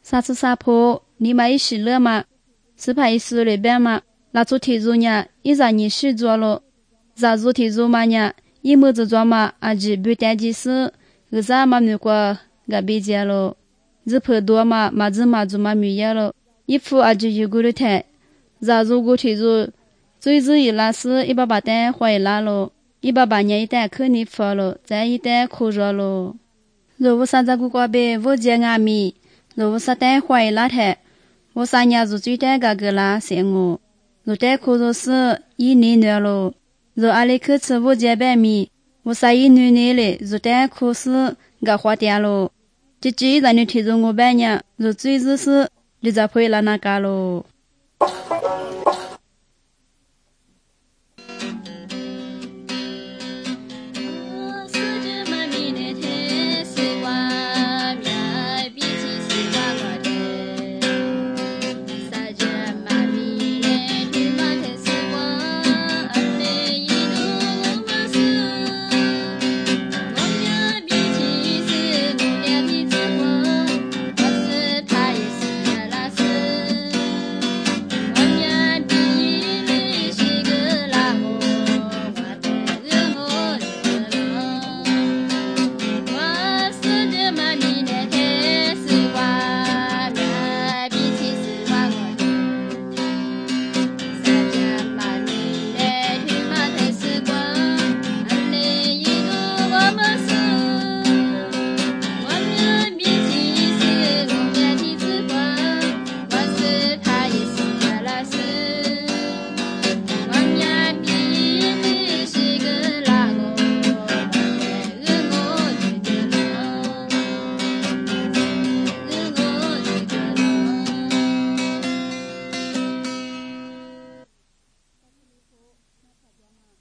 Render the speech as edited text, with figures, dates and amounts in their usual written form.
啥子啥婆，你妈一时了嘛？是怕一时那边嘛？那做题做呢，一让你去做了，咋做题做嘛呢？一么子做嘛？阿姐不带几时，个啥嘛没过，个别接了，日婆多嘛，嘛子嘛做嘛没有了，一副阿姐有过的台，咋做过题做，最日一拉是一把把单花一拉了，一把把年一单可你发了，再一单可热了。若我啥子个个别我接阿米，若我啥单花一拉台，我啥年做最单个啦嫌我，若单可热是一年了了，若阿里克吃我接白米，我啥一年嘞，若单可是个花掉了，这让你提着我半年，若最日是你再回来那个了。